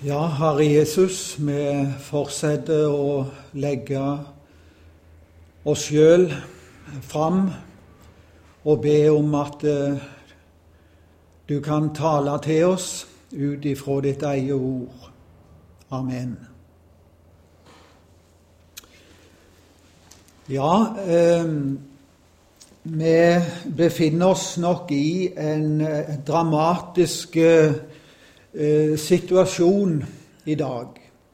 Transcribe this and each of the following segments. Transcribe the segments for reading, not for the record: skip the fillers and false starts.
Ja, Herre Jesus, vi fortsetter å legge oss selv fram og be om at du kan tale til oss ut ifra ditt eget ord. Amen. Ja, vi befinner oss nok i en dramatisk situasjon i dag.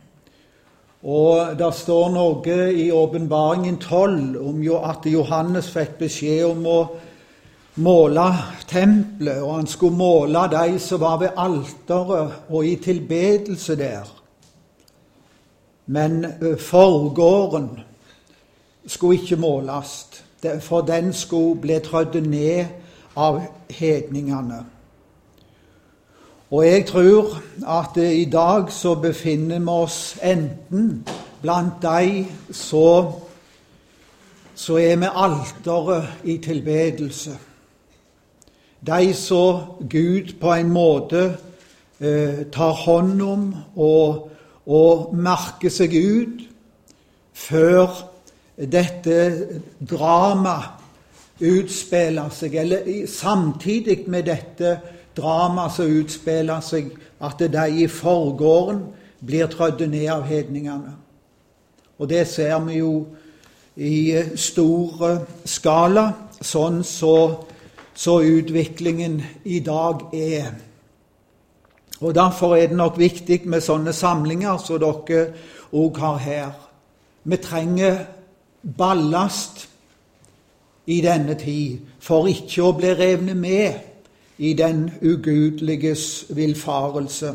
Og det står noe i Åpenbaringen 12 om at Johannes fikk beskjed om å måle tempelet, og han skulle måle de som var ved alteret og i tilbedelse der. Men forgården skulle ikke måles, for den skulle bli trødd ned av hedningene. Og jeg tror at i dag så befinner vi oss enten blant de så er med alteret i tilbedelse. De så Gud på en måte tar hånd om og merker seg ut før dette drama utspiller seg, eller samtidig med dette drama som utspiller seg, at de i forgården blir trødd ned av hedningene. Og det ser vi jo i stor skala, sånn så utviklingen i dag er. Og derfor er det nok viktig med sånne samlinger som dere også har her. Vi trenger ballast i denne tid, for ikke å bli revne med i den ugudeliges villfarelse.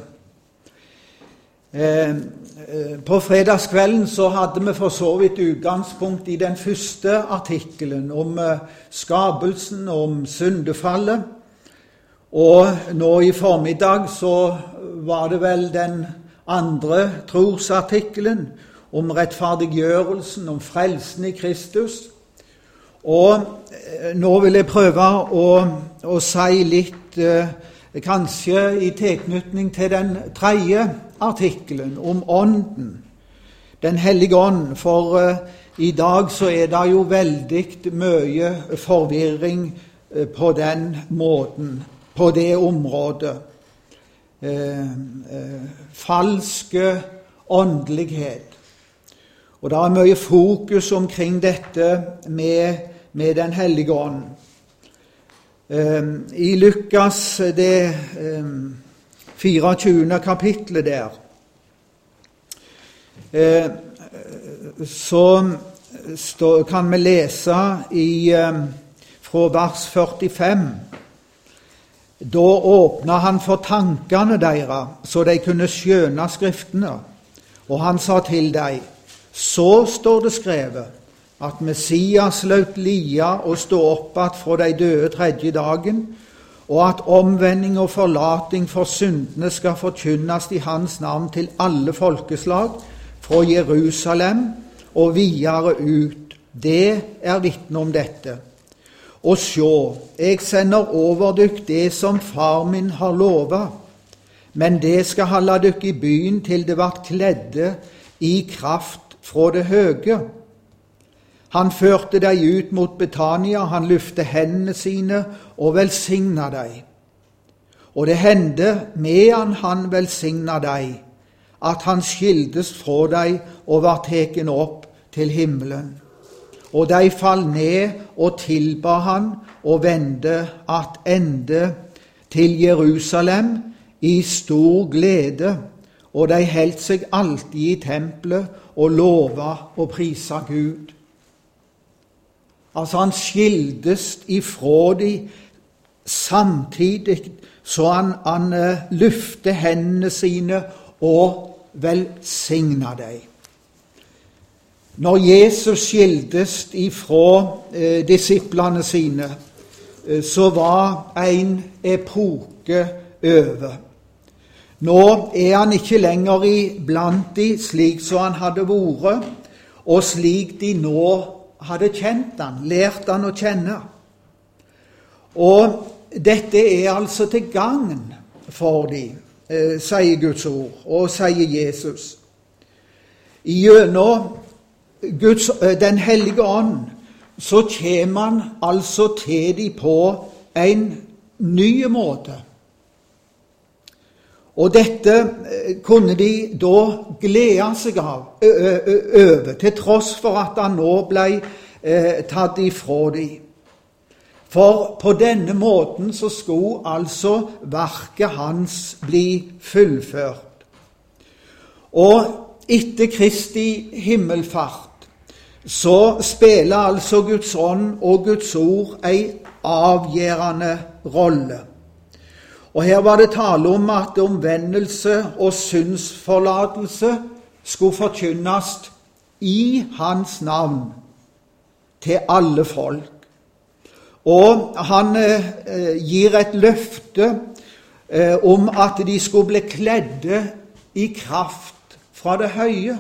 På fredagskvelden så hadde vi for så vidt utgangspunkt i den første artikkelen om skapelsen, om syndefallet. Og nå i formiddag så var det vel den andre trosartikkelen om rettferdiggjørelsen, om frelsen i Kristus. Og nå vil jeg prøve å si litt, kanskje i tilknytning til den tredje artikkelen om ånden, den hellige ånd, for i dag så er det jo veldig mye forvirring på den måten, på det området. Falske åndelighet. Og det er mye fokus omkring dette med den hellige ånd. I Lukas, det 24. kapitlet der, så kan vi lese fra vers 45. Da åpnet han for tankene deres, så de kunne skjønne skriftene. Og han sa til dem, så står det skrevet, at Messias løt lia og stå opp att fra de døde tredje dagen, og at omvending og forlating for syndene skal forkynnes i hans navn til alle folkeslag, fra Jerusalem og videre ut. Det er vitne om dette. Og sjå, jeg sender over dykk det som far min har lovet, men det skal holde dykk i byen til det vart kledde i kraft fra det høge. Han førte deg ut mot Betania, han løfte hendene sine og velsigna deg. Og det hendte medan han velsigna deg, at han skildes fra deg og var teken opp til himmelen. Og de fall ned og tilba han og vende attende til Jerusalem i stor glede, og de heldt seg alltid i tempelet og lova og prisa Gud. Altså han skildes ifra de samtidig, så han løfter hendene sine og velsigner dem. Når Jesus skildes ifra disiplene sine, så var en epoke over. Nå er han ikke lenger iblant de, slik som han hadde vært, og slik de nå hadde kjent han, lært han å kjenne. Og dette er altså til gagn for dem. sier Guds ord, og sier Jesus. Gjennom Den hellige ånd så kommer han altså til dem på en ny måte. Og dette kunne de da glede seg over, til tross for at han nå ble tatt ifra dem. For på denne måten så skulle altså verket hans bli fullført. Og etter Kristi himmelfart så spiller altså Guds ånd og Guds ord en avgjørende rolle. Og her var det tale om at omvendelse og syndsforlatelse skulle forkynnes i hans navn til alle folk. Og han gir et løfte om at de skulle bli kledde i kraft fra det høye.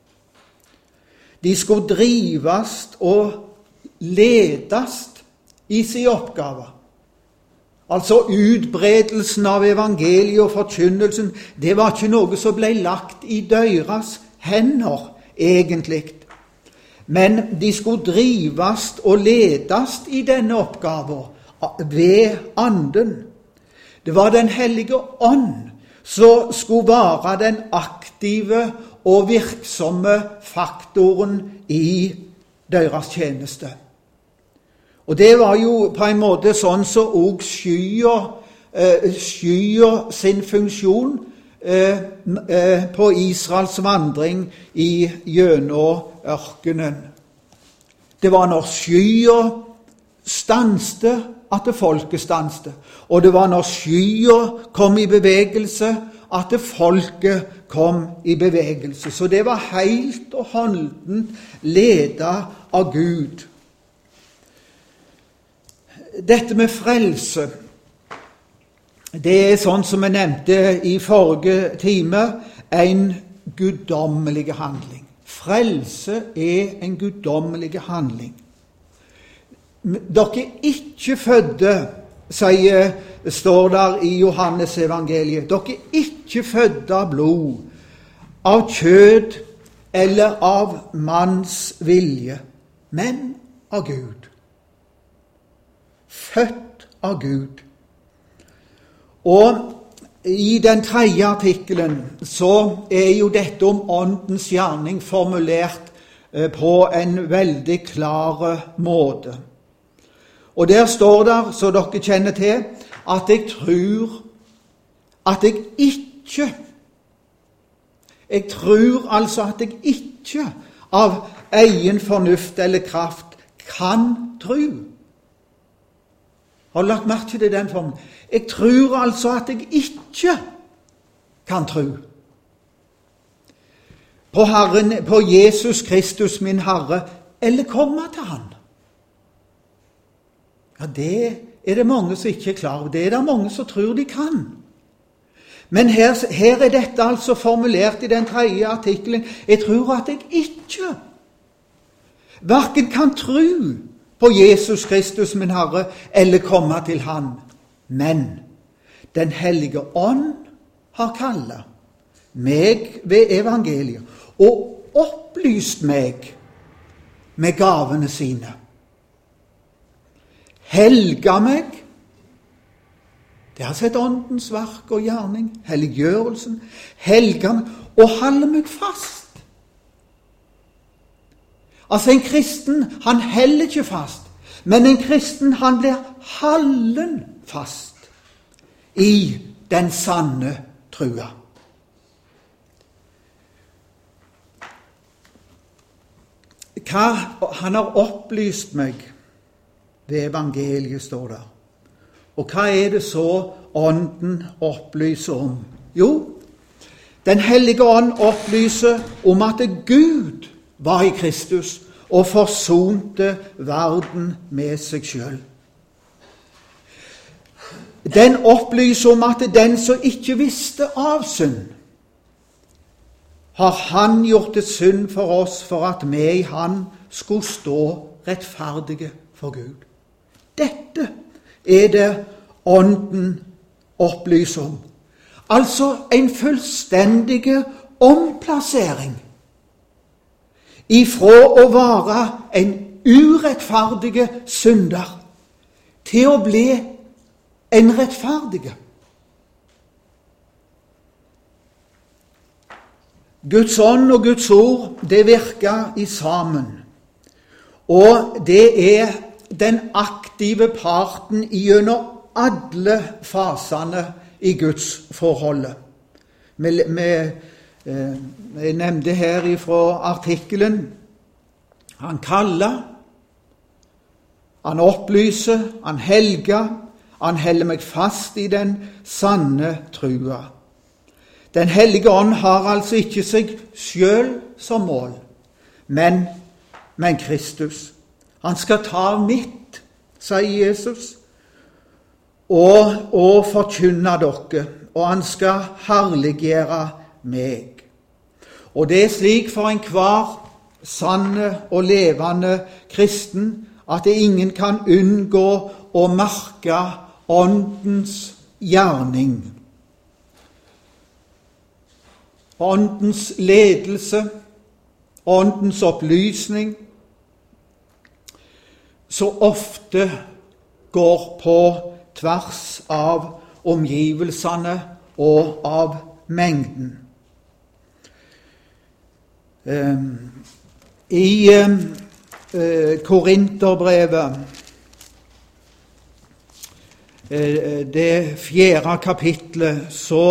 De skulle drives og ledes i sin oppgave. Altså utbredelsen av evangeliet og forkynnelsen, det var ikke noe som ble lagt i deres hender, egentlig. Men de skulle drives og ledes i denne oppgaven ved Anden. Det var Den hellige ånd som skulle være den aktive og virksomme faktoren i deres tjeneste. Og det var jo på en måte sånn som også skya sin funksjon på Israels vandring gjennom ørkenen. Det var når skya stanste at folket stanste, og det var når skya kom i bevegelse at folket kom i bevegelse. Så det var helt og holdent ledet av Gud. Dette med frelse, det er sånn som jeg nevnte i forrige time, en guddommelig handling. Frelse er en guddommelig handling. Dere er ikke fødde, står der i Johannes evangeliet, dere er ikke fødde av blod, av kjød eller av manns vilje, men av Gud. Født av Gud. Og i den tredje artikkelen så er jo dette om åndens gjerning formulert på en veldig klar måte. Og der står det, så dere kjenner til, at jeg tror at jeg tror altså at jeg ikke av egen fornuft eller kraft kan tro. Har du lagt merke til den formen? Jeg tror altså at jeg ikke kan tro på Jesus Kristus min Herre, eller komme til Han. Ja, det er det mange som ikke er klar over. Det er det mange som tror de kan. Men her er dette altså formulert i den tredje artikkelen. Jeg tror at jeg ikke hverken kan tro på Jesus Kristus min Herre, eller komme til Han. Men Den hellige ånd har kallet meg ved evangeliet og opplyst meg med gavene sine. Helga meg, det har sett åndens verk og gjerning, helliggjørelsen, helga meg og holde meg fast. Altså en kristen, han heller ikke fast, men en kristen, han blir hallen fast i den sanne trua. Hva han har opplyst meg ved evangeliet, står der. Og hva er det så ånden opplyser om? Jo, Den hellige ånd opplyser om at Gud var i Kristus og forsonte verden med seg selv. Den opplyser om at den som ikke visste av synd, har Han gjort til synd for oss, for at vi i Han skulle stå rettferdige for Gud. Dette er det ånden opplyser om. Altså en fullstendig omplassering ifra å være en urettferdig synder til å bli en rettferdig. Guds ånd og Guds ord, det virker i sammen. Og det er den aktive parten gjennom alle fasene i Guds forholdet. Jeg nevnte her fra artikkelen, han kaller, han opplyser, han helger, han holder meg fast i den sanne trua. Den hellige ånd har altså ikke seg selv som mål, men Kristus. Han skal ta mitt, sier Jesus, og forkynne dere, og han skal herliggjøre meg. Og det er slik for enhver sanne og levende kristen at det ingen kan unngå å merke åndens gjerning. Åndens ledelse, åndens opplysning, så ofte går på tvers av omgivelsene og av mengden. I Korinterbrevet, det 4. kapitlet, så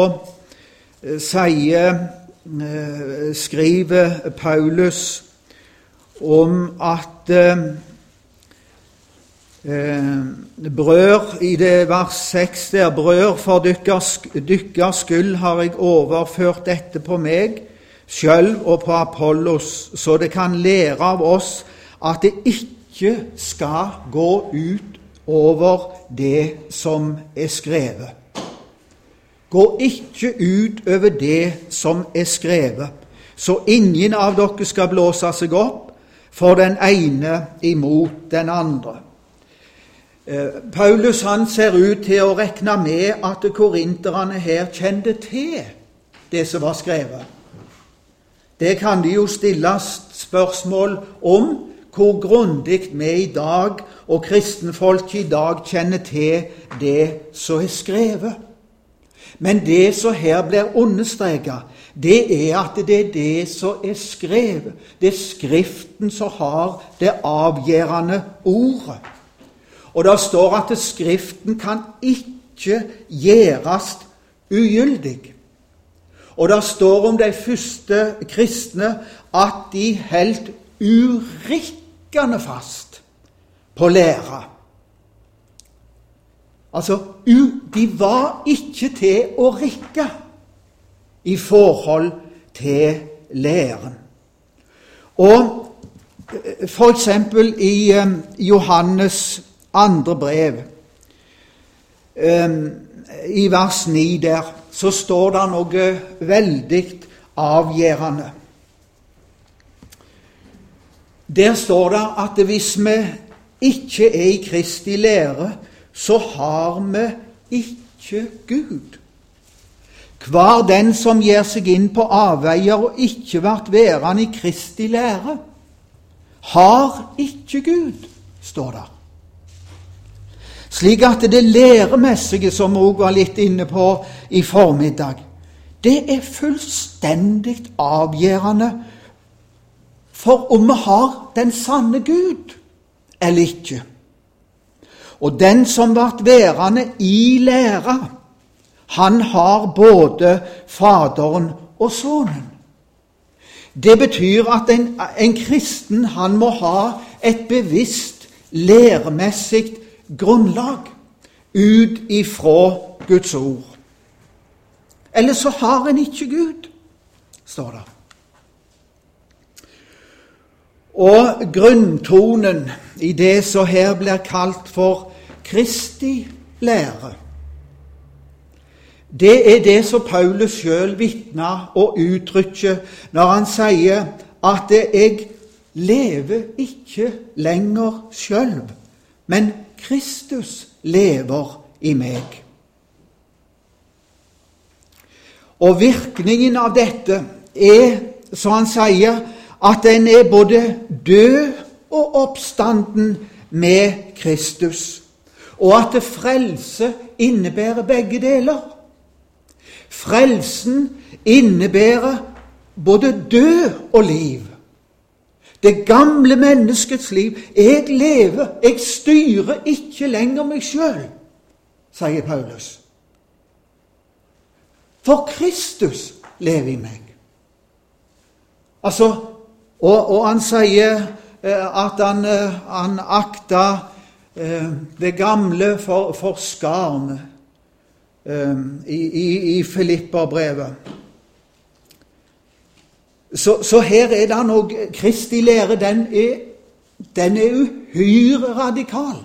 skriver Paulus om at brød, i det vers 6 der, brød for dykkers skyld har jeg overført dette på meg selv og på Apollos, så det kan lære av oss at det ikke skal gå ut over det som er skrevet. Gå ikke ut over det som er skrevet, så ingen av dere skal blåse seg opp for den ene imot den andre. Paulus han ser ut til å regne med at korinterne her kjente til det som var skrevet. Det kan de jo stille spørsmål om, hvor grundig vi i dag og kristenfolk i dag kjenner til det som er skrevet. Men det som her blir understreket, det er at det er det som er skrevet. Det er Skriften som har det avgjørende ordet. Og det står at Skriften kan ikke gjøres ugyldig. Og det står om de første kristne at de helt urikkende fast på læra. Altså, de var ikke til å rikke i forhold til læren. Og for eksempel i Johannes andre brev, i vers 9 der, så står det noe veldig avgjørende. Der står det at hvis vi ikke er i Kristi lære, så har vi ikke Gud. Hver den som gir seg inn på avveier og ikke vært værende i Kristi lære, har ikke Gud, står det. Slik at det læremessige, som vi også var litt inne på i formiddag, det er fullstendig avgjørende for om vi har den sanne Gud eller ikke. Og den som ble værende i læra, han har både Faderen og Sønnen. Det betyr at en kristen, han må ha et bevisst læremessig grunnlag ut ifra Guds ord. Eller så har en ikke Gud, står det. Og grunntonen i det som her blir kalt for Kristi lære, det er det som Paulus selv vitner og uttrykker når han sier at jeg lever ikke lenger selv, men Kristus lever i meg. Og virkningen av dette som han sier, at den både død og oppstanden med Kristus, og at det frelse innebærer begge deler. Frelsen innebærer både død og liv. Det gamle menneskets liv. Jeg lever, jeg styrer ikke lenger meg selv, sier Paulus. For Kristus lever i meg. Altså, og han sier at han akta det gamle for skarne i Filipperbrevet. Så her det noe Kristi lære, den uhyre radikal.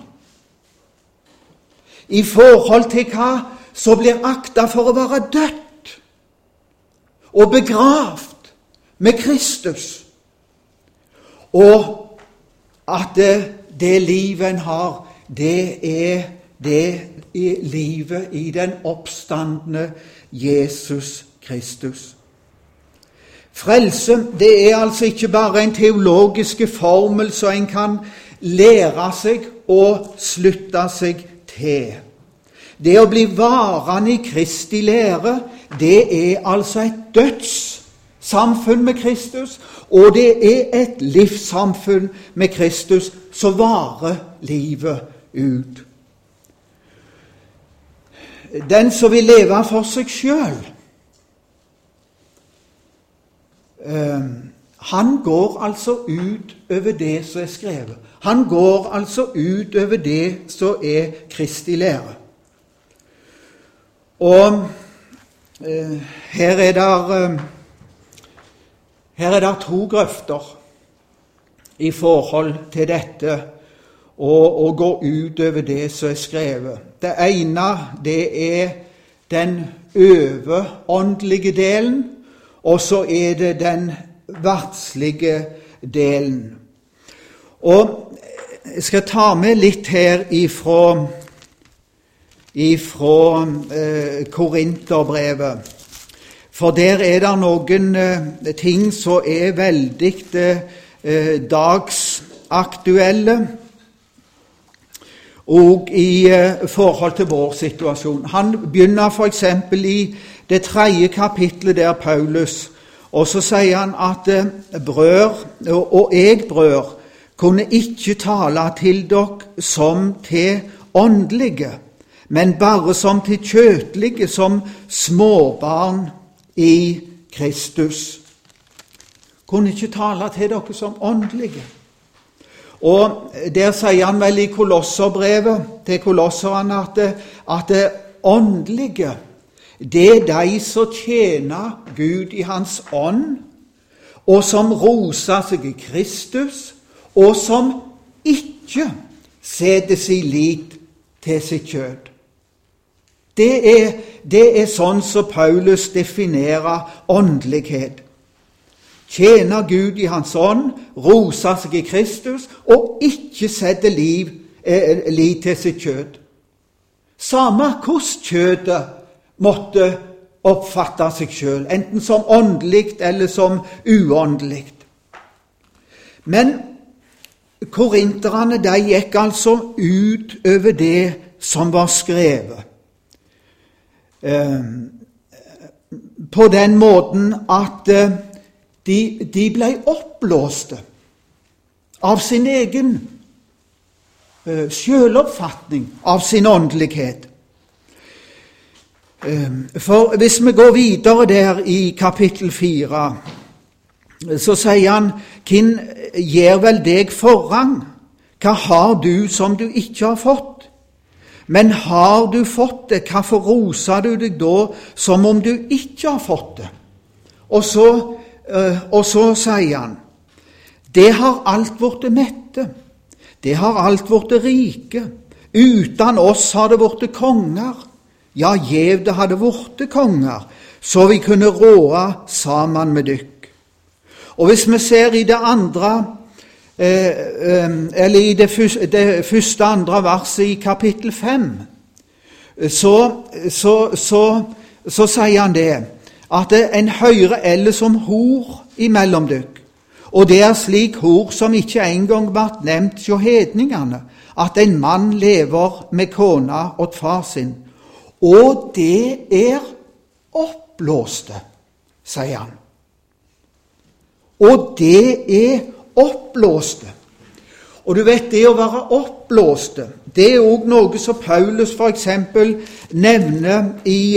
I forhold til hva så blir akta for å være dødt og begravd med Kristus. Og at det livet en har, det livet i den oppstandne Jesus Kristus. Frelse, det altså ikke bare en teologisk formel så en kan lære seg og slutte seg til. Det å bli varende i Kristi lære, det altså et dødssamfunn med Kristus, og det et livssamfunn med Kristus som varer livet ut. Den som vil leve for seg selv, han går altså ut over det som skrevet. Han går altså ut over det som Kristi lære. Og her det to grøfter i forhold til dette og gå ut over det som skrevet. Det ene, det den overåndelige delen, og så det den verdslige delen. Og jeg skal ta med litt her ifra Korinterbrevet. For der det noen ting som veldig dagsaktuelle, og i forhold til vår situasjon. Han begynner for eksempel i det 3. kapitlet der Paulus, og så sier han at brødre, og jeg brødre, kunne ikke tale til dere som til åndelige, men bare som til kjøtlige, som småbarn i Kristus. Kunne ikke tale til dere som åndelige. Og der sier han vel i Kolosserbrevet til kolosserne at det åndelige, det de som tjener Gud i hans ånd, og som roser seg i Kristus, og som ikke setter sin lit til sitt kjød. Det sånn som Paulus definerer åndelighet. Tjener Gud i hans ånd, roser seg i Kristus, og ikke setter lit til sitt kjød. Samme hvordan kjødet måtte oppfatte seg selv, enten som åndelig eller som uåndelig. Men korinterne, de gikk altså ut over det som var skrevet. På den måten at de ble oppblåste av sin egen selvoppfatning, av sin åndelighet. For hvis vi går videre der i kapittel 4, så sier han, «Hvem gir vel deg forrang? Hva har du som du ikke har fått? Men har du fått det, hvorfor roser du deg da som om du ikke har fått det?» Og så sier han, «Det har alt vært mette, det har alt vært rike, uten oss har det vært konger, ja, gjev det hadde vært konger, så vi kunne råde sammen med dykk.» Og hvis vi ser i det andre, eller i det første andre verset i kapittel 5, så sier han det, at en høyre eller som hor imellom dykk, og det er slik hor som ikke engang vart nevnt hjå hedningene, at en mann lever med kona åt far sin, og det er oppblåste, sier han. Og det er oppblåste. Og du vet, det å være oppblåste, det er også noe som Paulus for eksempel nevner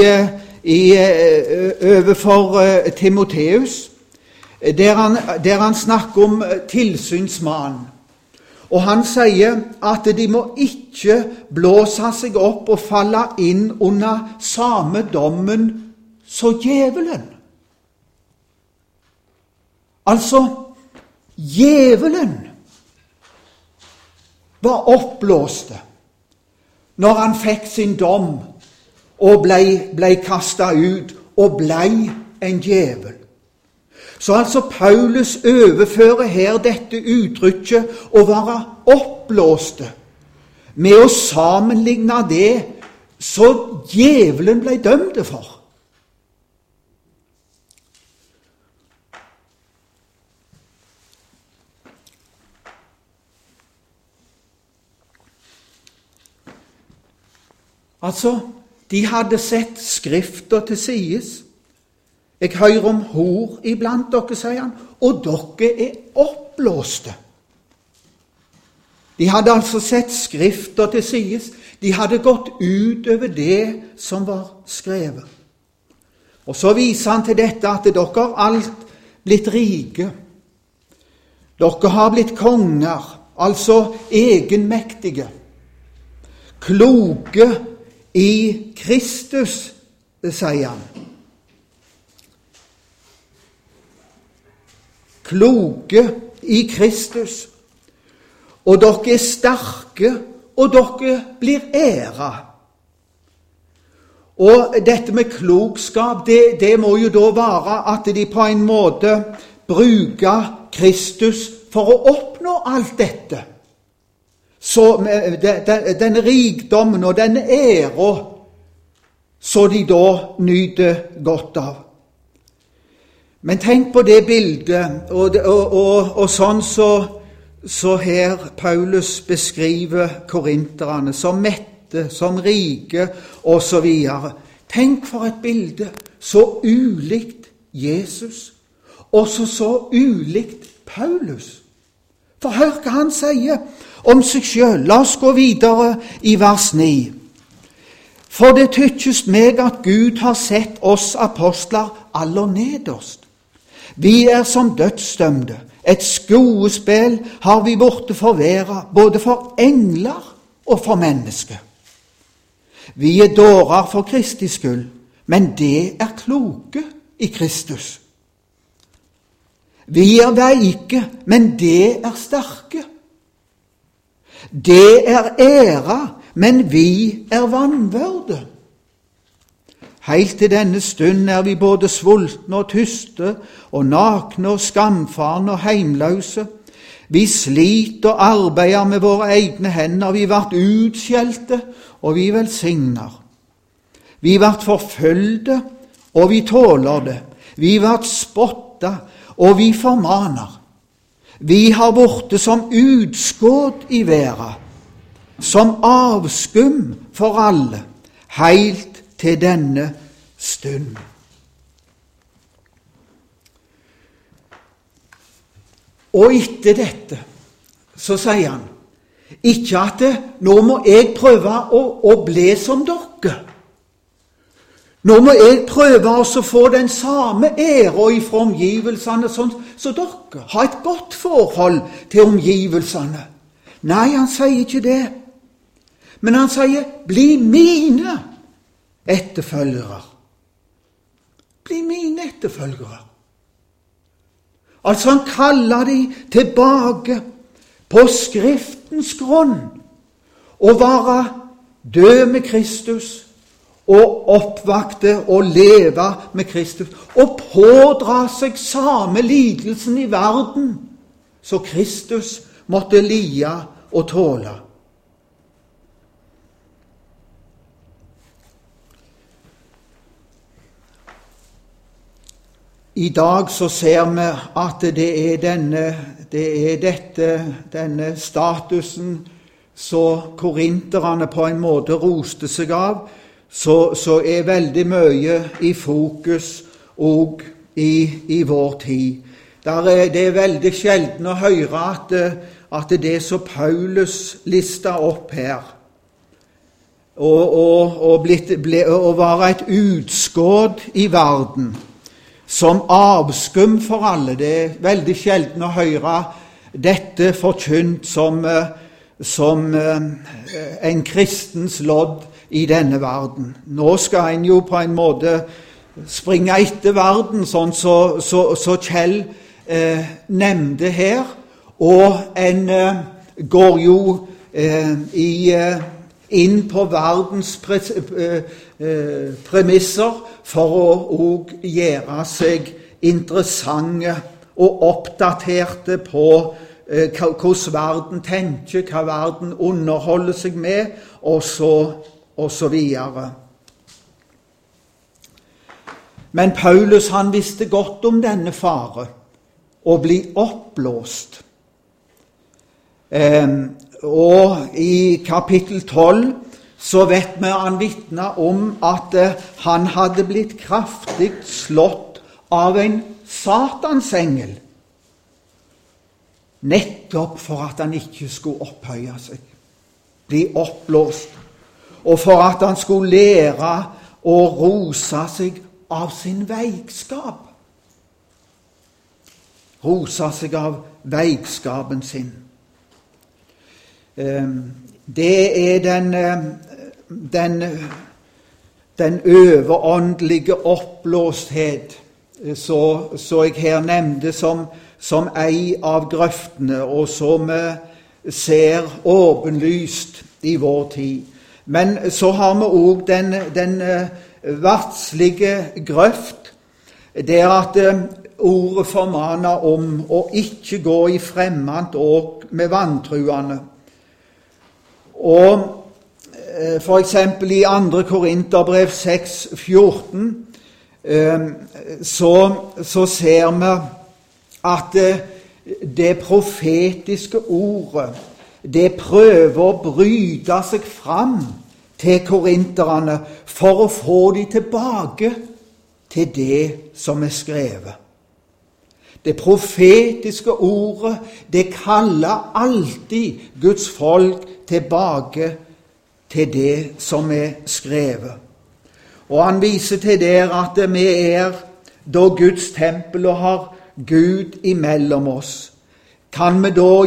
overfor Timoteus, der han snakker om tilsynsmannen. Og han sier at de må ikke blåse seg opp og falle inn under samme dommen som djevelen. Altså, djevelen var oppblåste når han fikk sin dom og ble kastet ut og ble en djevel. Så altså Paulus overfører her dette uttrykket å være oppblåste med å sammenligne det så djevelen ble dømt for. Altså, de hadde sett Skriften til sides. Jeg hører om hor iblant dere, sier han, og dere er oppblåste. De hadde altså sett Skriften til sides. De hadde gått ut over det som var skrevet. Og så viser han til dette at dere har alt blitt rike. Dere har blitt konger, altså egenmektige, kloke i Kristus, sier han. Kloke i Kristus, og dere er sterke, og dere blir æra. Og dette med klokskap, det må jo da være at de på en måte bruker Kristus for å oppnå alt dette. Så denne rikdommen og denne æra, så de da nyter godt av. Men tenk på det bildet, og sånn så her Paulus beskriver korinterne, som mette, som rike, og så videre. Tenk for et bilde, så ulikt Jesus, og så ulikt Paulus. For hør hva han sier om seg selv. La oss gå videre i vers 9. For det tykkes meg at Gud har sett oss apostler aller nederst. Vi er som dødsdømte. Et skuespill har vi borte for verden, både for engler og for mennesker. Vi er dårer for Kristi skyld, men det er kloke i Kristus. Vi er veike, men det er sterke. Det er ære, men vi er vanvørde. Helt til denne stund er vi både svultne og tyste, og nakne og skamfarne og heimløse. Vi sliter og arbeider med våre egne hender. Vi vart utskjelte, og vi velsigner. Vi vart forfølgde, og vi tåler det. Vi vart spotta, og vi formaner. Vi har borte som utskudd i verden, som avskum for alle, helt til denne stund. Og etter dette så sier han ikke at nå må jeg prøve å bli som dere. Nå må jeg prøve å få den samme æra ifra omgivelsene som dere. Ha et godt forhold til omgivelsene. Nei, han sier ikke det. Men han sier, bli mine etterfølgere. Bli mine etterfølgere. Altså han kaller de tilbake på Skriftens grunn å være død med Kristus og oppvakte og leve med Kristus og pådra seg samme lidelsen i verden så Kristus måtte lia og tåle. I dag så ser vi at det er denne statusen så korinterne på en måte roste seg av, så er veldig mye i fokus og i vår tid. Det er veldig sjelden å høre at det som Paulus listet opp her, og være et utskudd i verden, som avskum for alle. Det er veldig sjelden å høre dette forkynt som en kristens lodd i denne verden. Nå skal en jo på en måte springe etter verden, sånn så Kjell nevnte her, og en går jo inn på verdens premisser for å gjøre seg interessante og oppdaterte på hvordan verden tenker, hva verden underholder seg med, og så videre. Men Paulus, han visste godt om denne fare, å bli oppblåst. Og i kapittel 12 så vet vi han vitner om at han hadde blitt kraftig slått av en satansengel, nettopp for at han ikke skulle opphøye seg, bli oppblåst, og for at han skulle lære å rose seg av sin veikskap. Rose seg av veikskapen sin. Det er den overåndelige oppblåsthet så jeg her nevnte som ei av grøftene, og som vi ser åpenlyst i vår tid. Men så har vi også den verdslige grøft, det er at ordet formaner om å ikke gå i fremmed åk med vantruende. Og for eksempel i 2. Korinterbrev 6,14 så ser vi at det profetiske ordet, det prøver å bryte seg fram til korinterne for å få de tilbake til det som er skrevet. Det profetiske ordet, det kaller alltid Guds folk tilbake til det som er skrevet. Og han viser til der at vi er da Guds tempel og har Gud imellom oss. Kan vi da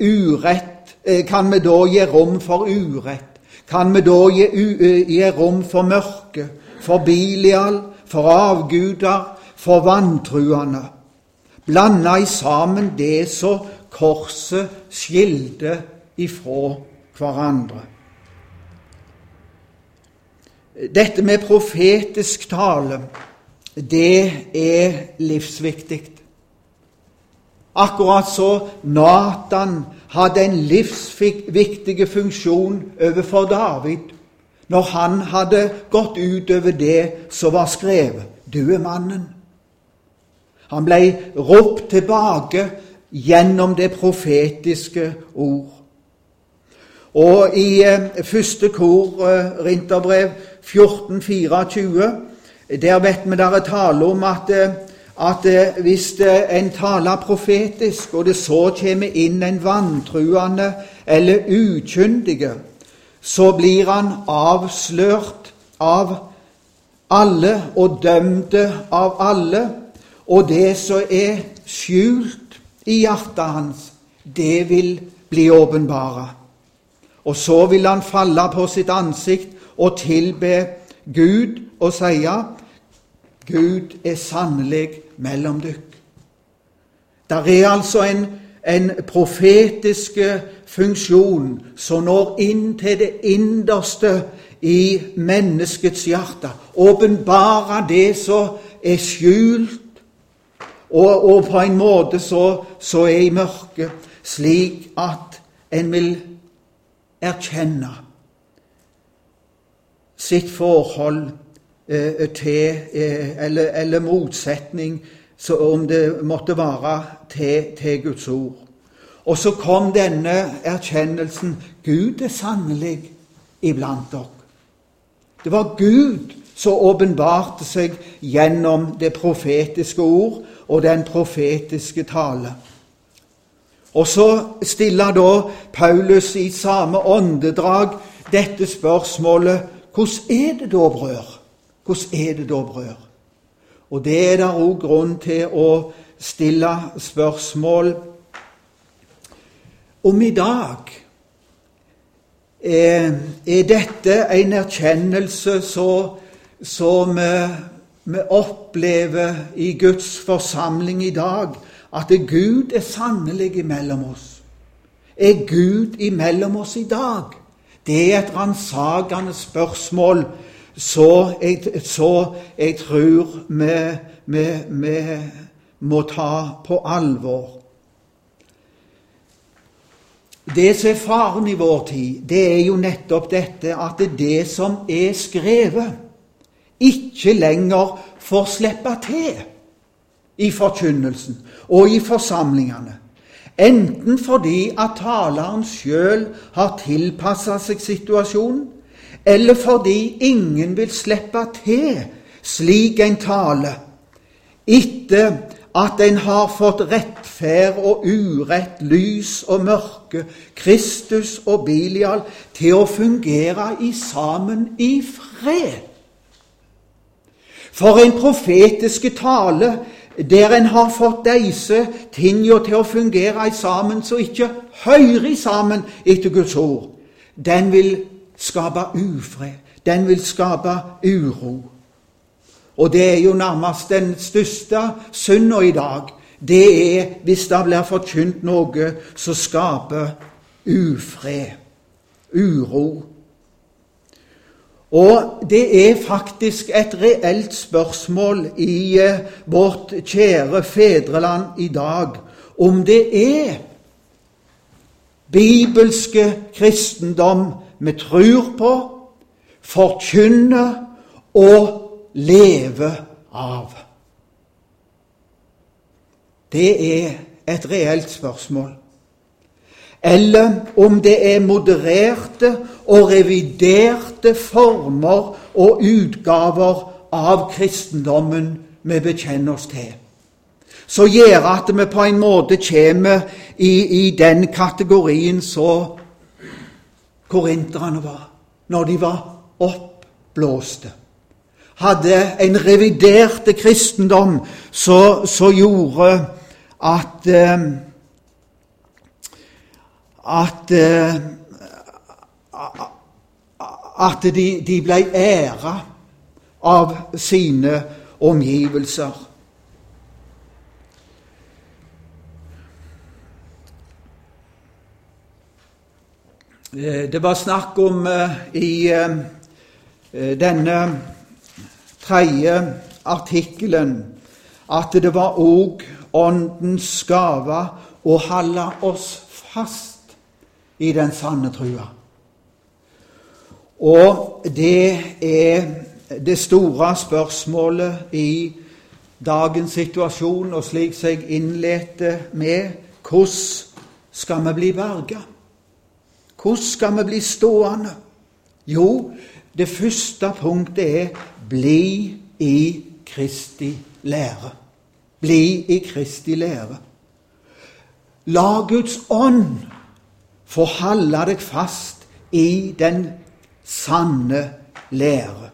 gi rom for urett? Kan vi da gi rom for mørke, for Bilial, for avguder, for vantruende? Blanda i sammen det så korset skilte ifra hverandre. Dette med profetisk tale, det er livsviktig. Akkurat så Nathan hadde en livsviktig funksjon overfor David, når han hadde gått ut over det som var skrevet. Du er mannen. Han ble ropt tilbake gjennom det profetiske ord. Og i 1. Korinterbrev 14,24, der vet vi der er tale om at hvis en taler profetisk, og det så kommer inn en vantruende eller ukyndige, så blir han avslørt av alle og dømte av alle, og det som er skjult i hjertet hans, det vil bli åpenbart. Og så vil han falle på sitt ansikt og tilbe Gud og si, Gud er sannelig mellom dykk. Der er altså en profetisk funksjon som når inn til det innerste i menneskets hjerte. Åpenbare det som er skjult, og på en måte så er i mørket, slik at en vil erkjenne sitt forhold til, eller motsetning så om det måtte være til Guds ord. Og så kom denne erkjennelsen: Gud er sannelig iblant dere. Det var Gud som åpenbarte seg gjennom det profetiske ord og den profetiske tale. Og så stiller da Paulus i samme åndedrag dette spørsmålet: hvordan er det da, brødre? Hvordan er det da, brødre? Og det er der også grunn til å stille spørsmål om i dag. Er dette en erkjennelse som vi opplever i Guds forsamling i dag, at Gud er sannelig imellom oss? Er Gud imellom oss i dag? Det er et ransakende spørsmål, så jeg tror vi må ta på alvor. Det som er faren i vår tid, det er jo nettopp dette at det som er skrevet, ikke lenger får slippe til i forkynnelsen og i forsamlingene. Enten fordi at taleren selv har tilpasset seg situasjonen, eller fordi ingen vil slippe til slik en tale, etter at en har fått rettferd og urett, lys og mørke, Kristus og Bilial, til å fungere sammen i fred. For en profetiske tale, der en har fått disse tingene til å fungere sammen, så ikke hører sammen etter Guds ord, den vil skape ufred, den vil skape uro. Og det er jo nærmest den største synden i dag. Det er hvis det blir forkynt noe som skaper ufred, uro. Og det er faktisk et reelt spørsmål i vårt kjære fedreland i dag, om det er bibelske kristendom vi tror på, forkynner og leve av. Det er et reelt spørsmål. Eller om det er modererte og reviderte former og utgaver av kristendommen vi bekjenner oss til, så gjør at vi på en måte kommer i den kategorien så korinterne var, når de var oppblåste. Hadde en reviderte kristendom så gjorde at de ble æret av sine omgivelser. Det var snakk om i denne tredje artikkelen at det var òg åndens gave å holde oss fast i den sanne trua. Og det er det store spørsmålet i dagens situasjon, og slik som jeg innledte med: hvordan skal vi bli berget? Hvordan skal vi bli stående? Jo, det første punktet er: bli i Kristi lære. Bli i Kristi lære. La Guds ånd få holde deg fast i den sanne lære.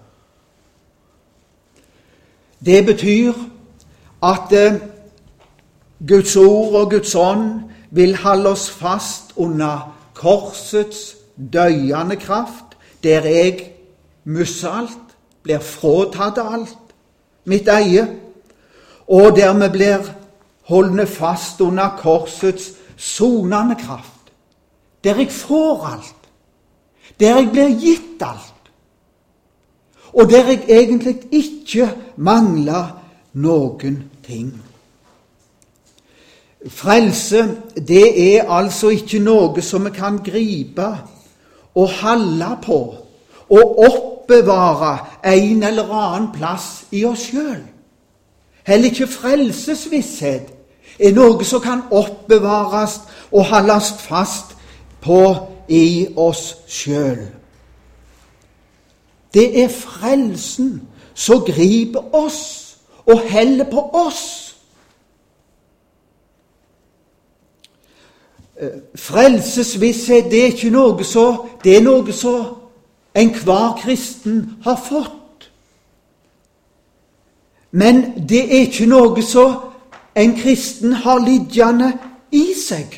Det betyr at Guds ord og Guds ånd vil holde oss fast under korsets døyende kraft, der jeg mister alt, blir fråtatt alt, mitt eie, og der vi blir holdne fast under korsets sonende kraft, der jeg får alt, der jeg blir gitt alt, og der jeg egentlig ikke mangler noen ting. Frelse, det er altså ikke noe som vi kan gripe og holde på og oppbevare en eller annen plass i oss selv. Heller ikke frelsesvisshet er noe som kan oppbevares og holdes fast på i oss sjøl. Det er frelsen som griper oss og heller på oss. Frelsesvisshet, det er ikke noe så, det er noe så enhver kristen har fått. Men det er ikke noe så en kristen har liggende i seg.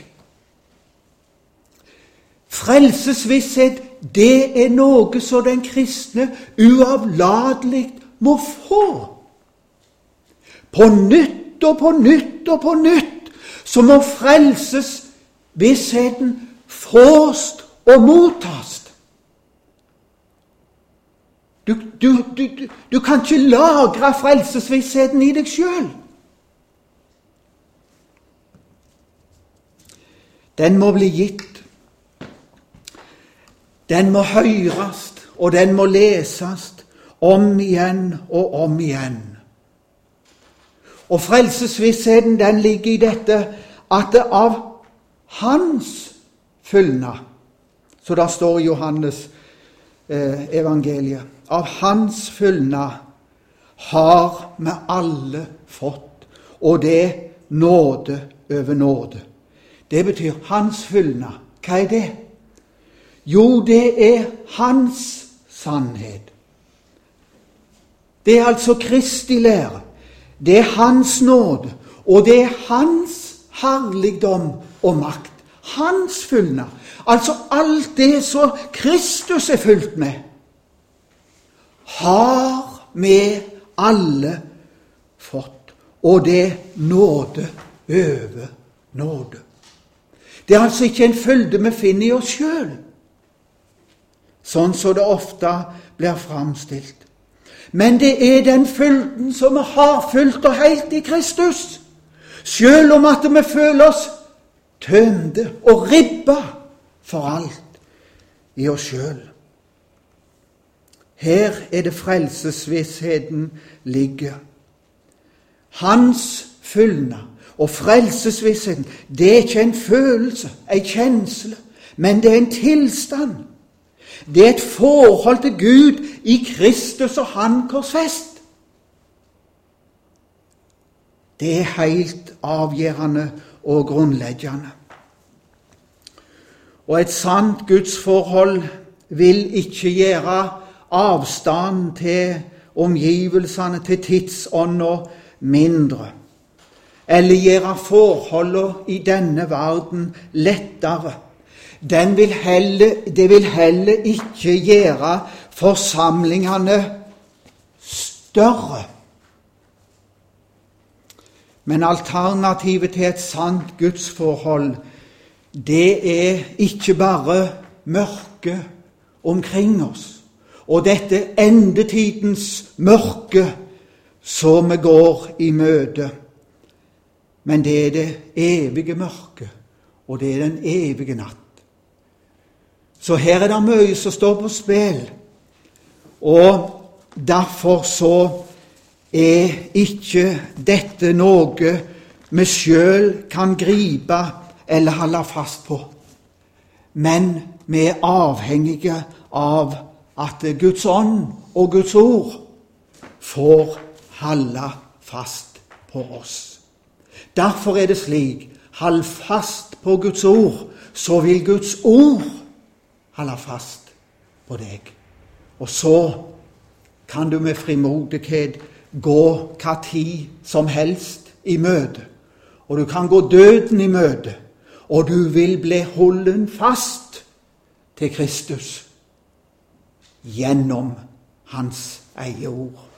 Frelsesvisshet, det er noe så den kristne uavlatelig må få. På nytt og på nytt og på nytt så må frelsesvissheten fås og mottas. Du kan ikke lagre frelsesvissheten i deg sjøl. Den må bli gitt. Den må høres, og den må leses om igjen og om igjen. Og frelsesvissheten, den ligger i dette at det av hans fyllnad, så der står i Johannes evangeliet, av hans fyllnad har vi alle fått, og det nåde over nåde. Det betyr hans fyllnad. Hva er det? Jo, det er hans sannhet. Det er altså Kristi lære. Det er hans nåde, og det er hans herligdom og makt. Hans fyllnad. Altså alt det som Kristus er fylt med, har vi alle fått. Og det er nåde over nåde. Det er altså ikke en fylde vi finner i oss sjøl, sånn som det ofte blir framstilt. Men det er den fylden som vi har fullt og helt i Kristus, selv om at vi føler oss tømte og ribba for alt i oss sjøl. Her er det frelsesvissheten ligger. Hans fyllnad og frelsesvissheten, det er ikke en følelse, en kjensle, men det er en tilstand. Det er et forhold til Gud i Kristus og han korsfest. Det er helt avgjørende og grunnleggende. Og et sant gudsforhold vil ikke gjøre avstand til omgivelsene, til tidsånda mindre, eller gjøre forholdene i denne verden lettere. Det vil heller ikke gjøre forsamlingene større. Men alternativet til et sant gudsforhold, det er ikke bare mørke omkring oss, og dette endetidens mørke som vi går i møte. Men det er det evige mørke, og det er den evige natt. Så her er det mye som står på spill, og derfor så er ikke dette noe vi selv kan gripe eller holde fast på. Men vi er avhengige av at Guds ånd og Guds ord får holde fast på oss. Derfor er det slik, hold fast på Guds ord, så vil Guds ord holde fast på deg. Og så kan du med frimodighet gå hva tid som helst i møte. Og du kan gå døden i møte, og du vil bli holden fast til Kristus gjennom hans eget ord.